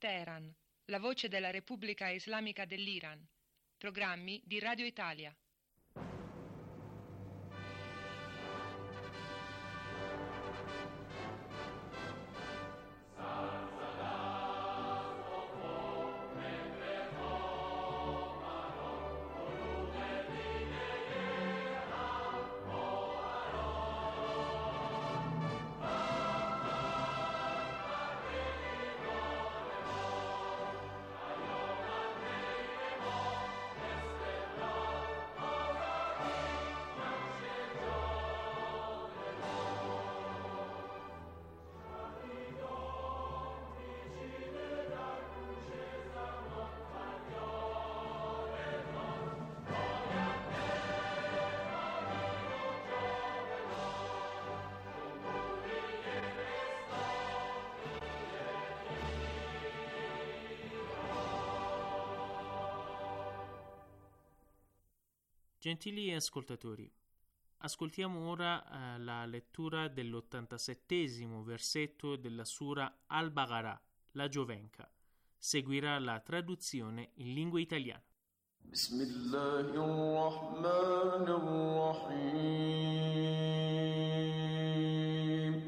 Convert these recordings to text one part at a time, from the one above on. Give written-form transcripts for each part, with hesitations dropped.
Teheran, la voce della Repubblica Islamica dell'Iran. Programmi di Radio Italia. Gentili ascoltatori, ascoltiamo ora la lettura dell'87° versetto della Sura Al-Baqarah, la Giovenca. Seguirà la traduzione in lingua italiana. Bismillahirrahmanirrahim.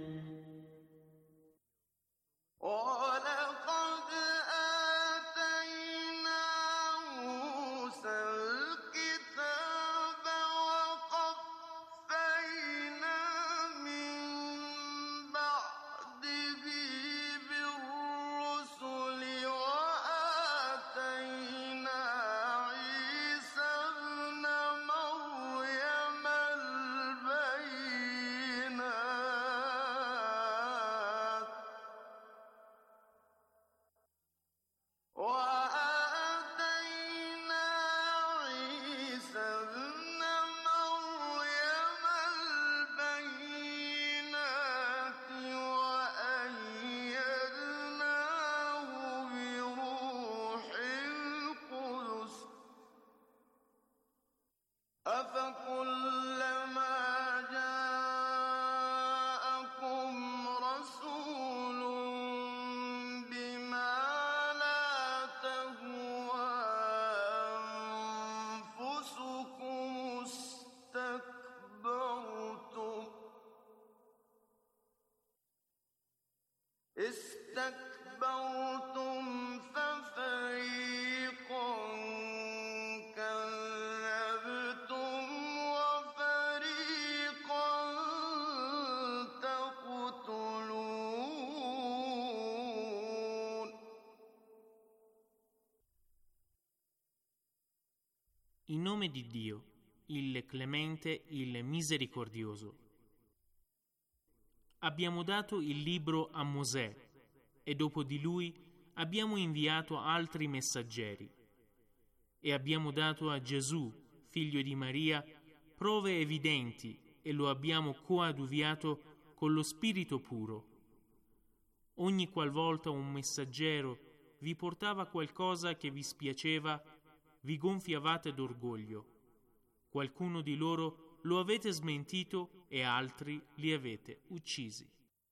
استكبرتم ففريقا كذبتم وفريقا تقتلون. In nome di Dio, il Clemente, il Misericordioso. Abbiamo dato il libro a Mosè e dopo di lui abbiamo inviato altri messaggeri e abbiamo dato a Gesù, figlio di Maria, prove evidenti e lo abbiamo coadiuviato con lo Spirito puro. Ogni qualvolta un messaggero vi portava qualcosa che vi spiaceva, vi gonfiavate d'orgoglio. Qualcuno di loro lo avete smentito e altri li avete uccisi.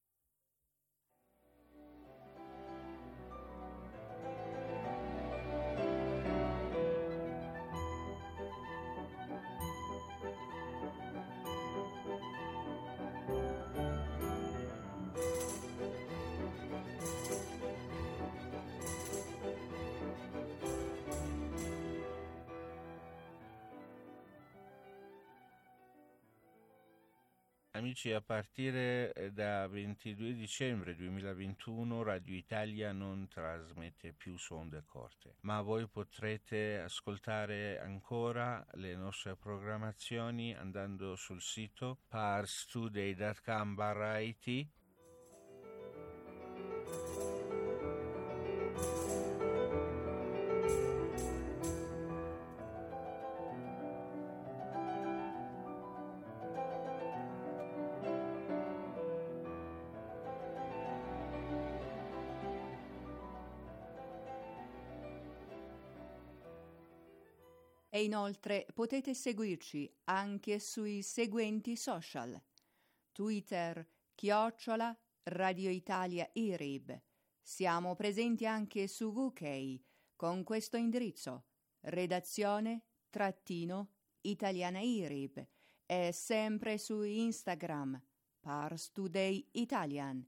Amici, a partire da 22 dicembre 2021 Radio Italia non trasmette più su onde corte, ma voi potrete ascoltare ancora le nostre programmazioni andando sul sito parstoday.com/it. E inoltre potete seguirci anche sui seguenti social: Twitter @ Radio Italia IRIB, Siamo presenti anche su UK con questo indirizzo: redazione-italianairib, e sempre su Instagram Pars Today Italian.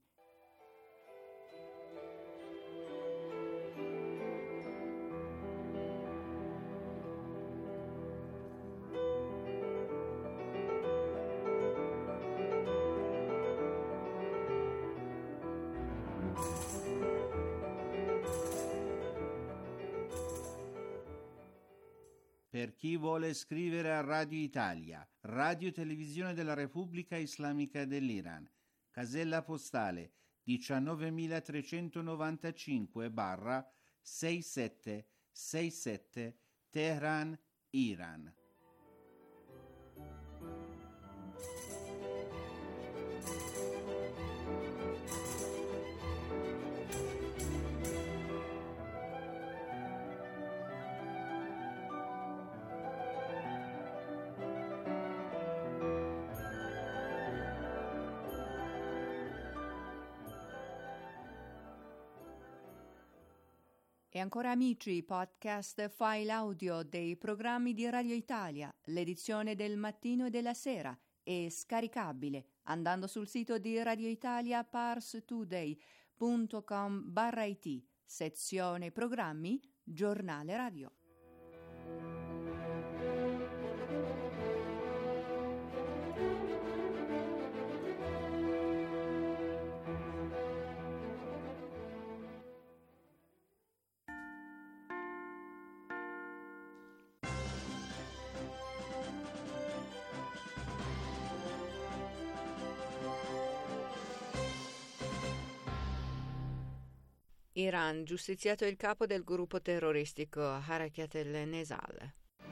Per chi vuole scrivere a Radio Italia, Radio Televisione della Repubblica Islamica dell'Iran, casella postale 19.395/6767 Teheran, Iran. E ancora amici, podcast file audio dei programmi di Radio Italia, l'edizione del mattino e della sera, è scaricabile andando sul sito di Radio Italia parstoday.com/it, sezione programmi, giornale radio. Iran, giustiziato il capo del gruppo terroristico Harakat al-Nesal.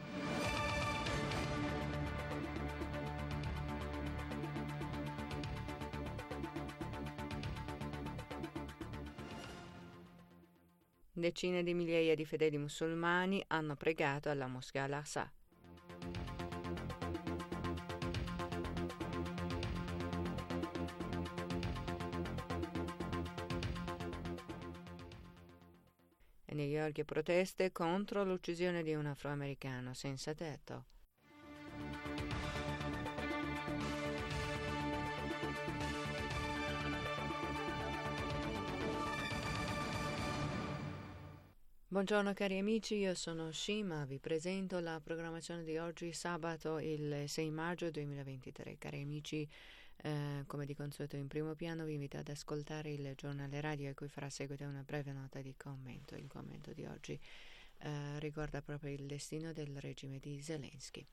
Decine di migliaia di fedeli musulmani hanno pregato alla moschea Al-Aqsa. A New York proteste contro l'uccisione di un afroamericano senza tetto. Buongiorno cari amici, io sono Shima, vi presento la programmazione di oggi, sabato il 6 maggio 2023. Cari amici, come di consueto in primo piano vi invito ad ascoltare il giornale radio a cui farà seguito una breve nota di commento. Il commento di oggi riguarda proprio il destino del regime di Zelensky.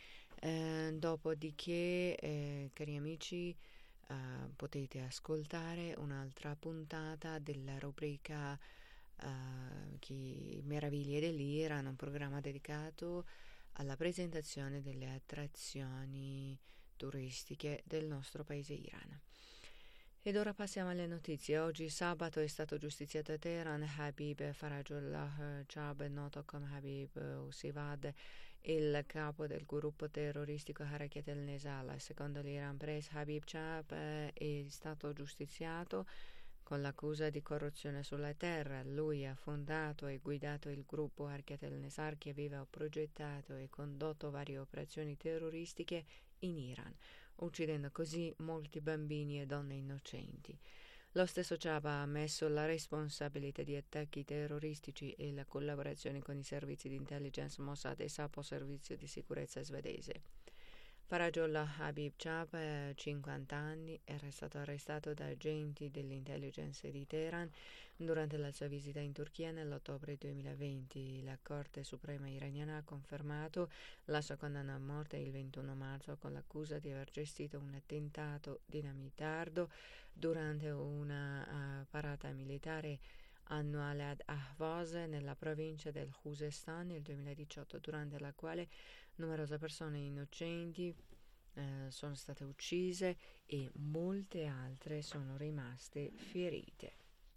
Dopodiché, cari amici, potete ascoltare un'altra puntata della rubrica Meraviglie dell'Iran, un programma dedicato alla presentazione delle attrazioni turistiche del nostro paese Iran. Ed ora passiamo alle notizie. Oggi sabato è stato giustiziato a Teheran Habib Farajullah Chab, noto come Habib Usivad, il capo del gruppo terroristico Harakat al-Nesal. Secondo l'Iran Press, Habib Chab è stato giustiziato con l'accusa di corruzione sulla terra. Lui ha fondato e guidato il gruppo Harakat al-Nesal che aveva progettato e condotto varie operazioni terroristiche in Iran, uccidendo così molti bambini e donne innocenti. Lo stesso Chab ha ammesso la responsabilità di attacchi terroristici e la collaborazione con i servizi di intelligence Mossad e SAPO, servizio di sicurezza svedese. Farajullah Habib Chab, 50 anni, era stato arrestato da agenti dell'intelligence di Teheran durante la sua visita in Turchia nell'ottobre 2020. La Corte Suprema iraniana ha confermato la sua condanna a morte il 21 marzo con l'accusa di aver gestito un attentato dinamitardo durante una parata militare annuale ad Ahvaz nella provincia del Khuzestan nel 2018, durante la quale numerose persone innocenti sono state uccise e molte altre sono rimaste ferite.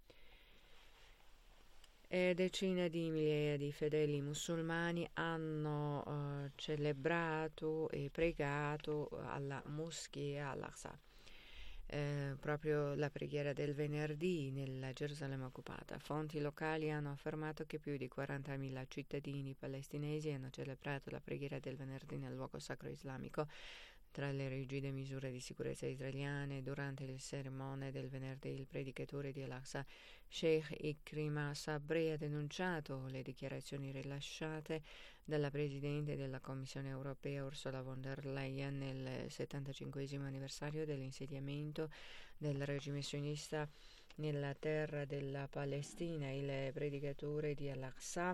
E decine di migliaia di fedeli musulmani hanno celebrato e pregato alla moschea Al-Aqsa. proprio la preghiera del venerdì nella Gerusalemme occupata. Fonti locali hanno affermato che più di 40.000 cittadini palestinesi hanno celebrato la preghiera del venerdì nel luogo sacro islamico. Tra le rigide misure di sicurezza israeliane, durante le cerimonie del venerdì, il predicatore di Al-Aqsa, Sheikh Ikrima Sabri, ha denunciato le dichiarazioni rilasciate dalla Presidente della Commissione europea Ursula von der Leyen nel 75° anniversario dell'insediamento del regime sionista nella terra della Palestina. Il predicatore di Al-Aqsa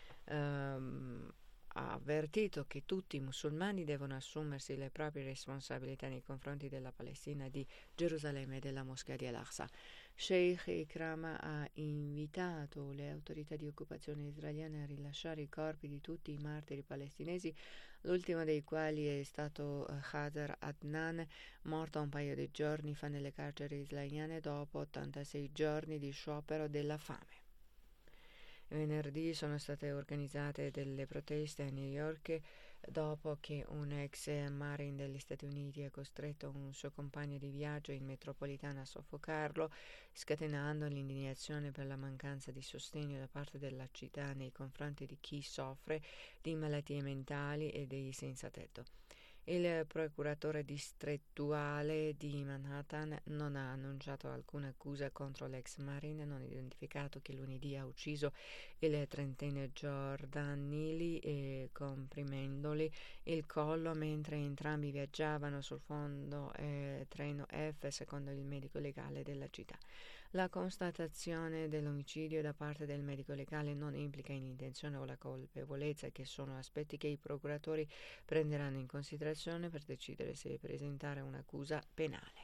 ha avvertito che tutti i musulmani devono assumersi le proprie responsabilità nei confronti della Palestina di Gerusalemme e della moschea di Al-Aqsa. Sheikh Ikrama ha invitato le autorità di occupazione israeliane a rilasciare i corpi di tutti i martiri palestinesi, l'ultimo dei quali è stato Khader Adnan, morto un paio di giorni fa nelle carceri israeliane dopo 86 giorni di sciopero della fame. Venerdì sono state organizzate delle proteste a New York dopo che un ex Marine degli Stati Uniti ha costretto un suo compagno di viaggio in metropolitana a soffocarlo, scatenando l'indignazione per la mancanza di sostegno da parte della città nei confronti di chi soffre di malattie mentali e dei senza tetto. Il procuratore distrettuale di Manhattan non ha annunciato alcuna accusa contro l'ex Marine non identificato che lunedì ha ucciso il trentenne Jordan Neely comprimendoli il collo mentre entrambi viaggiavano sul fondo treno F, secondo il medico legale della città. La constatazione dell'omicidio da parte del medico legale non implica l'intenzione o la colpevolezza, che sono aspetti che i procuratori prenderanno in considerazione per decidere se presentare un'accusa penale.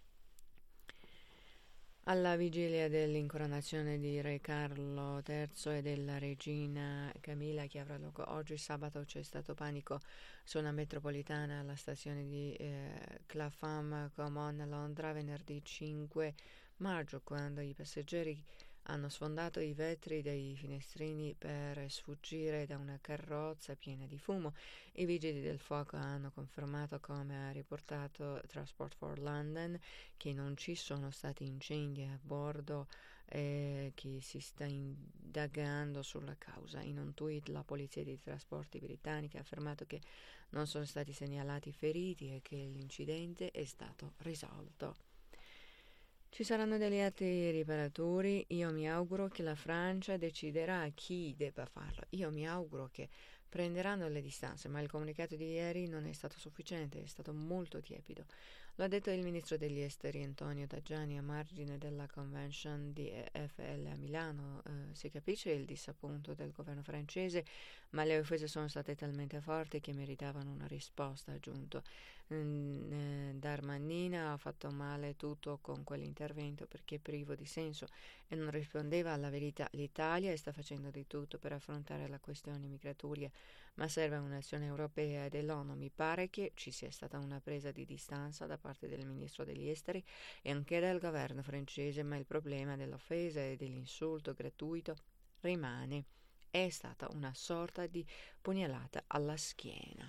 Alla vigilia dell'incoronazione di Re Carlo III e della regina Camilla, che avrà luogo oggi sabato, c'è stato panico su una metropolitana alla stazione di Clapham Common a Londra venerdì 5 maggio, quando i passeggeri hanno sfondato i vetri dei finestrini per sfuggire da una carrozza piena di fumo. I vigili del fuoco hanno confermato, come ha riportato Transport for London, che non ci sono stati incendi a bordo e che si sta indagando sulla causa. In un tweet la polizia dei trasporti britannica ha affermato che non sono stati segnalati feriti e che l'incidente è stato risolto. Ci saranno degli atti riparatori. Io mi auguro che la Francia deciderà chi debba farlo. Io mi auguro che prenderanno le distanze, ma il comunicato di ieri non è stato sufficiente, è stato molto tiepido. Lo ha detto il ministro degli esteri Antonio Tajani a margine della convention di EFL a Milano. Si capisce il disappunto del governo francese, ma le offese sono state talmente forti che meritavano una risposta, ha aggiunto. Darmanin ha fatto male tutto con quell'intervento perché è privo di senso e non rispondeva alla verità. L'Italia sta facendo di tutto per affrontare la questione migratoria, ma serve un'azione europea e dell'ONU. Mi pare che ci sia stata una presa di distanza da parte del ministro degli esteri e anche del governo francese, ma il problema dell'offesa e dell'insulto gratuito rimane. È stata una sorta di pugnalata alla schiena.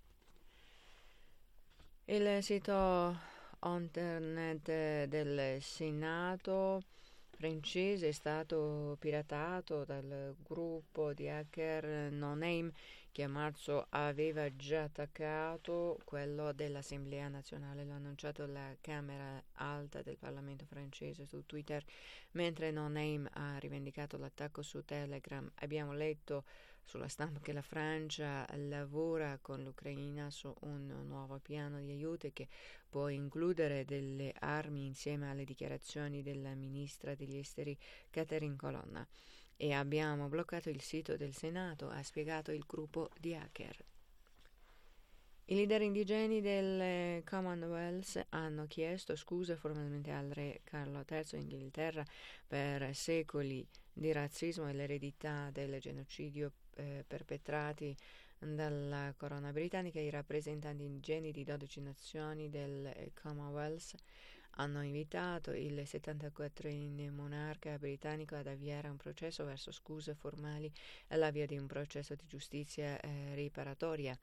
Il sito internet del Senato francese è stato piratato dal gruppo di hacker No Name, che a marzo aveva già attaccato quello dell'Assemblea nazionale. L'ha annunciato la Camera Alta del Parlamento francese su Twitter, mentre No Name ha rivendicato l'attacco su Telegram. Abbiamo letto sulla stampa che la Francia lavora con l'Ucraina su un nuovo piano di aiuti che può includere delle armi, insieme alle dichiarazioni della ministra degli esteri Catherine Colonna. E abbiamo bloccato il sito del Senato, ha spiegato il gruppo di hacker. I leader indigeni del Commonwealth hanno chiesto scusa formalmente al re Carlo III in Inghilterra per secoli di razzismo e l'eredità del genocidio perpetrati dalla corona britannica. I rappresentanti indigeni di 12 nazioni del Commonwealth hanno invitato il 74enne monarca britannico ad avviare un processo verso scuse formali e l'avvio di un processo di giustizia riparatoria.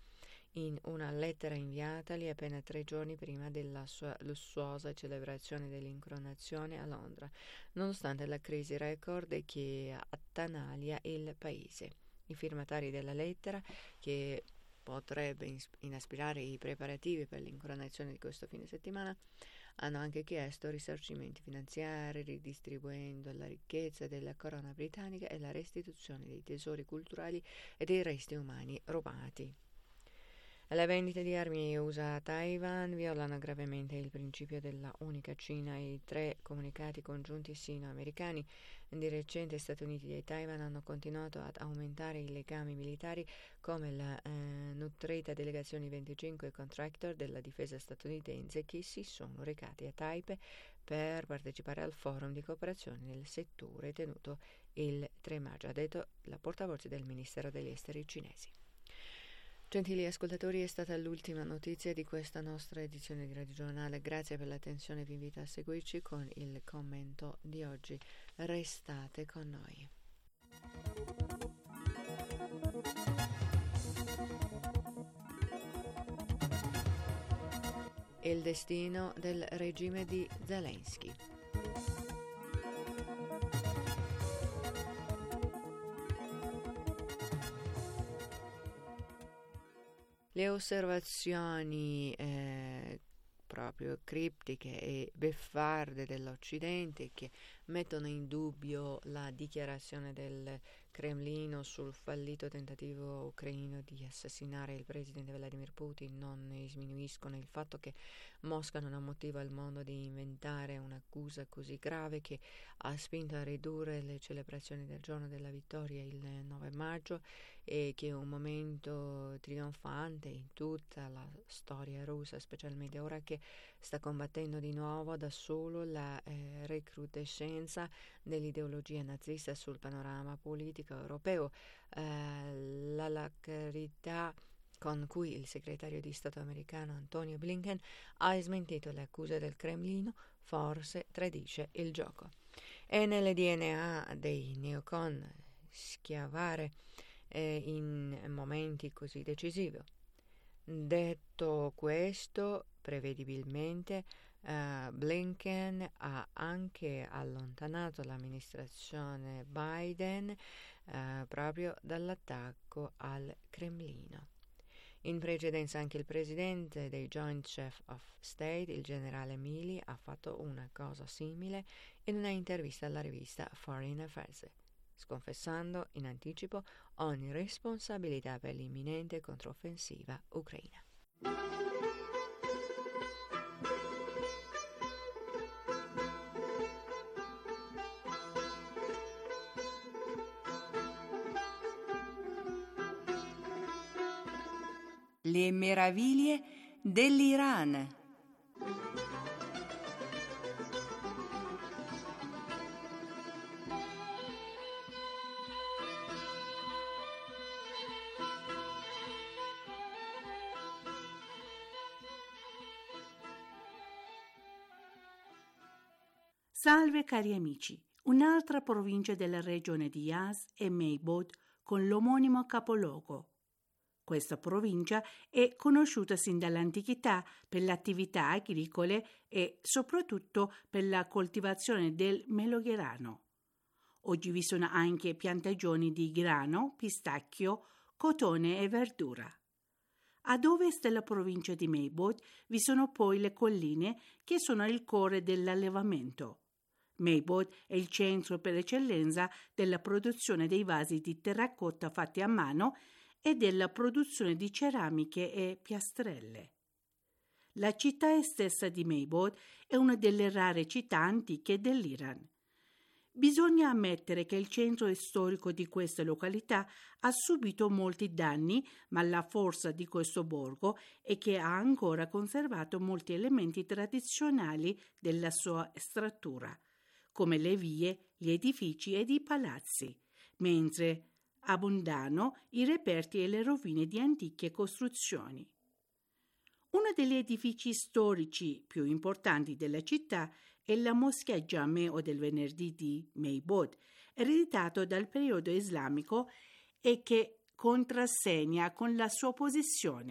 in una lettera inviatagli appena 3 giorni prima della sua lussuosa celebrazione dell'incoronazione a Londra, nonostante la crisi record che attanaglia il paese. I firmatari della lettera, che potrebbe inaspirare i preparativi per l'incoronazione di questo fine settimana, hanno anche chiesto risarcimenti finanziari, ridistribuendo la ricchezza della corona britannica e la restituzione dei tesori culturali e dei resti umani rubati. Le vendite di armi USA a Taiwan violano gravemente il principio della unica Cina e i 3 comunicati congiunti sino-americani. Di recente Stati Uniti e Taiwan hanno continuato ad aumentare i legami militari, come la nutrita delegazione 25 contractor della difesa statunitense che si sono recati a Taipei per partecipare al forum di cooperazione nel settore tenuto il 3 maggio, ha detto la portavoce del Ministero degli Esteri cinesi. Gentili ascoltatori, è stata l'ultima notizia di questa nostra edizione di Radio Giornale. Grazie per l'attenzione, vi invito a seguirci con il commento di oggi. Restate con noi. Il destino del regime di Zelensky. Le osservazioni proprio criptiche e beffarde dell'Occidente che mettono in dubbio la dichiarazione del Cremlino sul fallito tentativo ucraino di assassinare il presidente Vladimir Putin non ne sminuiscono il fatto che Mosca non ha motivo al mondo di inventare un'accusa così grave che ha spinto a ridurre le celebrazioni del giorno della vittoria il 9 maggio e che è un momento trionfante in tutta la storia russa, specialmente ora che sta combattendo di nuovo da solo la recrudescenza dell'ideologia nazista sul panorama politico europeo. La lacrità con cui il segretario di Stato americano Antonio Blinken ha smentito le accuse del Cremlino forse tradisce il gioco. È nel DNA dei neocon schiavare in momenti così decisivi. Detto questo, prevedibilmente Blinken ha anche allontanato l'amministrazione Biden proprio dall'attacco al Cremlino. In precedenza anche il presidente dei Joint Chiefs of State, il generale Milley, ha fatto una cosa simile in una intervista alla rivista Foreign Affairs, sconfessando in anticipo ogni responsabilità per l'imminente controffensiva ucraina. Le meraviglie dell'Iran. Salve cari amici, un'altra provincia della regione di Yaz è Meibod con l'omonimo capoluogo. Questa provincia è conosciuta sin dall'antichità per le attività agricole e soprattutto per la coltivazione del melograno. Oggi vi sono anche piantagioni di grano, pistacchio, cotone e verdura. Ad ovest della provincia di Meibod vi sono poi le colline che sono il cuore dell'allevamento. Meibod è il centro per eccellenza della produzione dei vasi di terracotta fatti a mano e della produzione di ceramiche e piastrelle. La città stessa di Meibod è una delle rare città antiche dell'Iran. Bisogna ammettere che il centro storico di questa località ha subito molti danni, ma la forza di questo borgo è che ha ancora conservato molti elementi tradizionali della sua struttura, come le vie, gli edifici ed i palazzi, mentre abbondano i reperti e le rovine di antiche costruzioni. Uno degli edifici storici più importanti della città è la Moschea Giame o del venerdì di Meibod, ereditato dal periodo islamico e che contrassegna con la sua posizione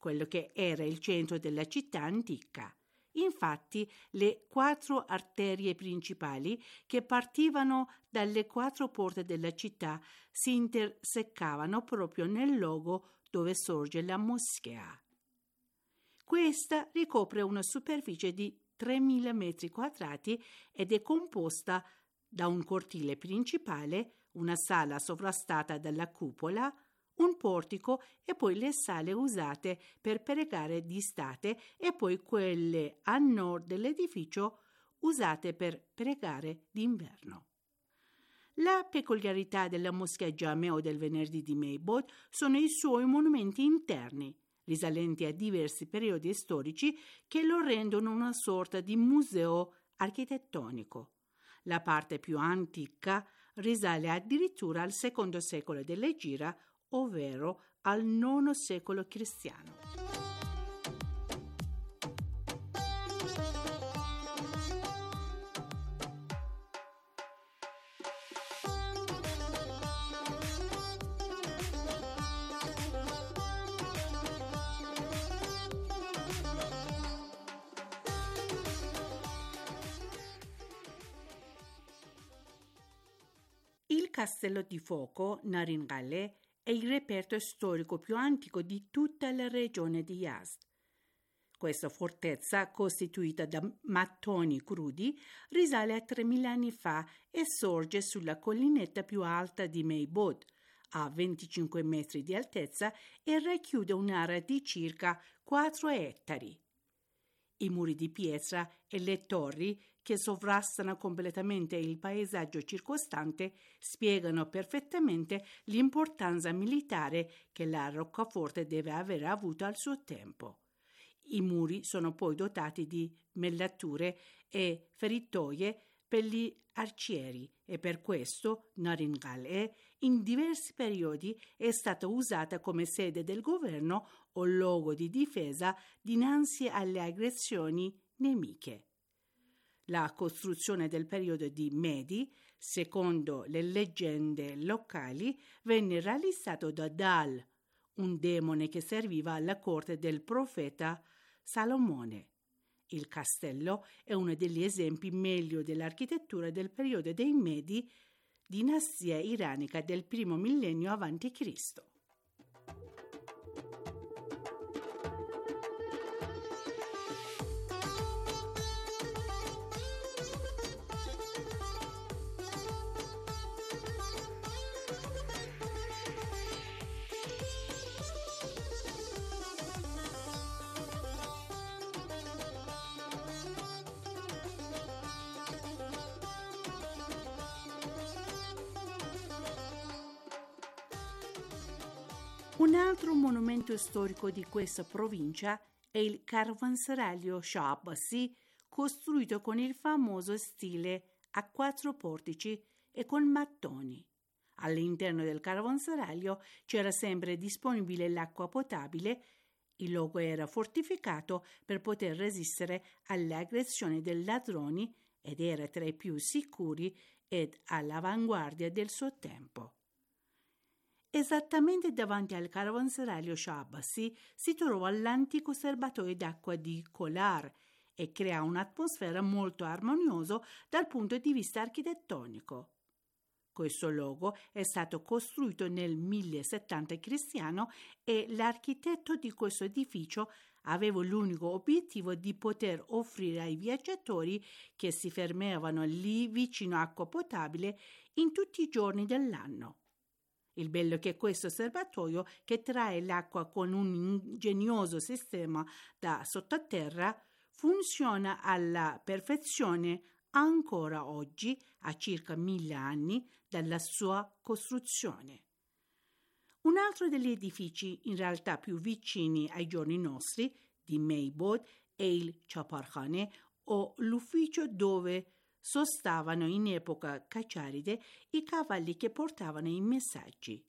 quello che era il centro della città antica. Infatti, le 4 arterie principali che partivano dalle 4 porte della città si intersecavano proprio nel luogo dove sorge la moschea. Questa ricopre una superficie di 3.000 metri quadrati ed è composta da un cortile principale, una sala sovrastata dalla cupola, un portico e poi le sale usate per pregare d'estate e poi quelle a nord dell'edificio usate per pregare d'inverno. La peculiarità della moschea Giame o del venerdì di Meibod sono i suoi monumenti interni, risalenti a diversi periodi storici che lo rendono una sorta di museo architettonico. La parte più antica risale addirittura al secondo secolo dell'Egira, ovvero al IX secolo cristiano. Il Castello di Fuoco, Naringale, è il reperto storico più antico di tutta la regione di Yazd. Questa fortezza, costituita da mattoni crudi, risale a 3.000 anni fa e sorge sulla collinetta più alta di Meibod, a 25 metri di altezza, e racchiude un'area di circa 4 ettari. I muri di pietra e le torri, che sovrastano completamente il paesaggio circostante, spiegano perfettamente l'importanza militare che la roccaforte deve aver avuto al suo tempo. I muri sono poi dotati di mellature e feritoie per gli arcieri e per questo Naringale in diversi periodi è stata usata come sede del governo o luogo di difesa dinanzi alle aggressioni nemiche. La costruzione del periodo di Medi, secondo le leggende locali, venne realizzato da Dal, un demone che serviva alla corte del profeta Salomone. Il castello è uno degli esempi meglio dell'architettura del periodo dei Medi, dinastia iranica del primo millennio a.C. Un altro monumento storico di questa provincia è il caravanserraglio Shah Abbasi, costruito con il famoso stile a 4 portici e con mattoni. All'interno del caravanserraglio c'era sempre disponibile l'acqua potabile. Il luogo era fortificato per poter resistere alle aggressioni dei ladroni ed era tra i più sicuri ed all'avanguardia del suo tempo. Esattamente davanti al caravanserraglio Shah Abbasi si trova l'antico serbatoio d'acqua di Kolar e crea un'atmosfera molto armoniosa dal punto di vista architettonico. Questo luogo è stato costruito nel 1070 cristiano e l'architetto di questo edificio aveva l'unico obiettivo di poter offrire ai viaggiatori che si fermavano lì vicino a acqua potabile in tutti i giorni dell'anno. Il bello è che questo serbatoio, che trae l'acqua con un ingegnoso sistema da sottoterra, funziona alla perfezione ancora oggi, a circa 1000 anni dalla sua costruzione. Un altro degli edifici in realtà più vicini ai giorni nostri di Meibod è il Chaparkhane, o l'ufficio dove sostavano in epoca cacciaride i cavalli che portavano i messaggi.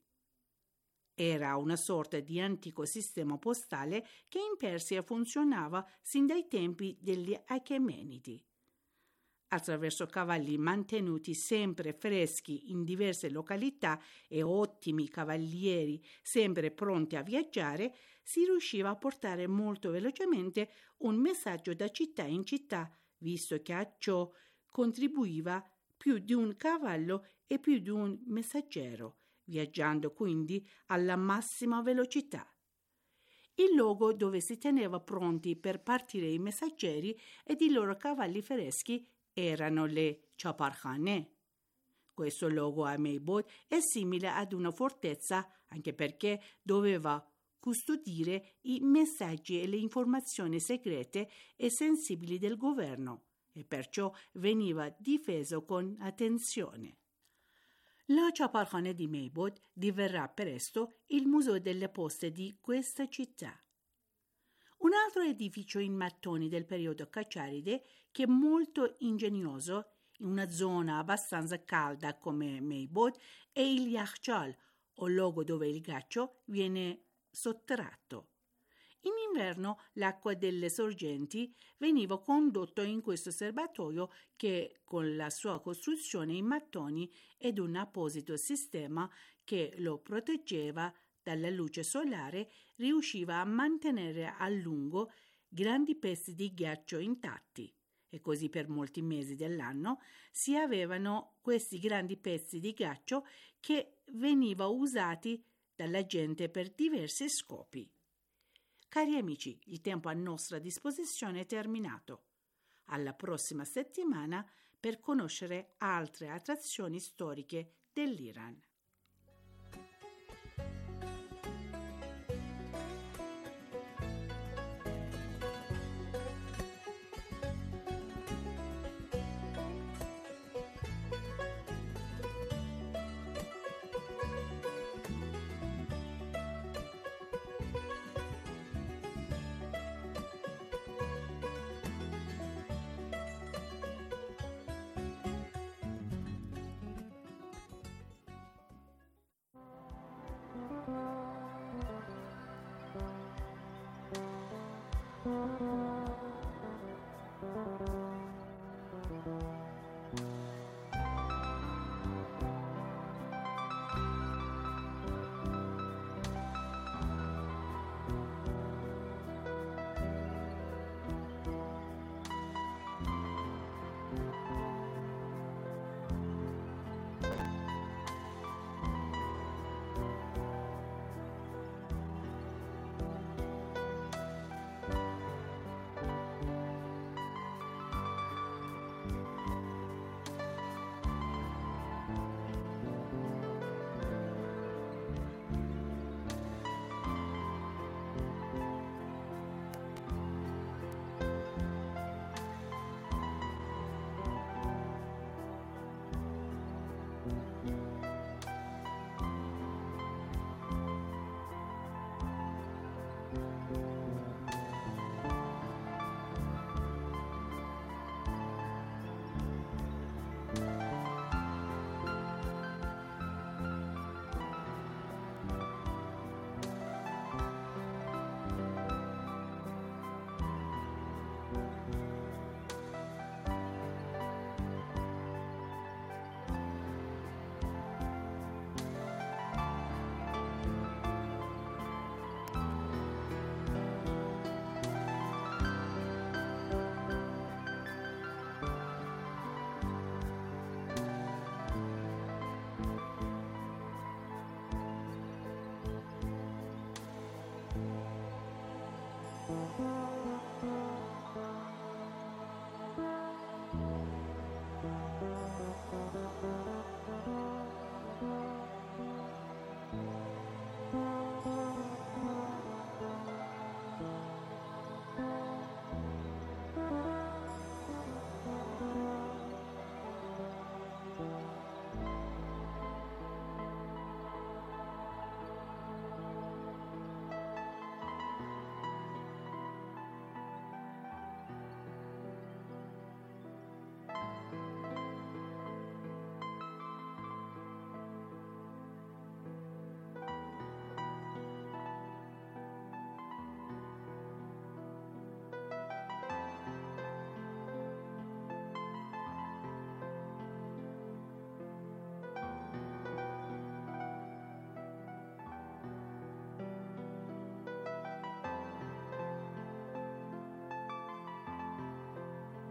Era una sorta di antico sistema postale che in Persia funzionava sin dai tempi degli Achemenidi. Attraverso cavalli mantenuti sempre freschi in diverse località e ottimi cavalieri sempre pronti a viaggiare, si riusciva a portare molto velocemente un messaggio da città in città, visto che a ciò contribuiva più di un cavallo e più di un messaggero, viaggiando quindi alla massima velocità. Il luogo dove si teneva pronti per partire i messaggeri ed i loro cavalli freschi erano le chaparkhane. Questo luogo a Meibod è simile ad una fortezza anche perché doveva custodire i messaggi e le informazioni segrete e sensibili del governo e perciò veniva difeso con attenzione. La Chaparkhane di Meibod diverrà presto il museo delle poste di questa città. Un altro edificio in mattoni del periodo Cacciaride, che è molto ingegnoso, in una zona abbastanza calda come Meibod, è il Yakhchal, o luogo dove il ghiaccio viene sottratto. In inverno l'acqua delle sorgenti veniva condotto in questo serbatoio che, con la sua costruzione in mattoni ed un apposito sistema che lo proteggeva dalla luce solare, riusciva a mantenere a lungo grandi pezzi di ghiaccio intatti. E così per molti mesi dell'anno si avevano questi grandi pezzi di ghiaccio che veniva usati dalla gente per diversi scopi. Cari amici, il tempo a nostra disposizione è terminato. Alla prossima settimana per conoscere altre attrazioni storiche dell'Iran.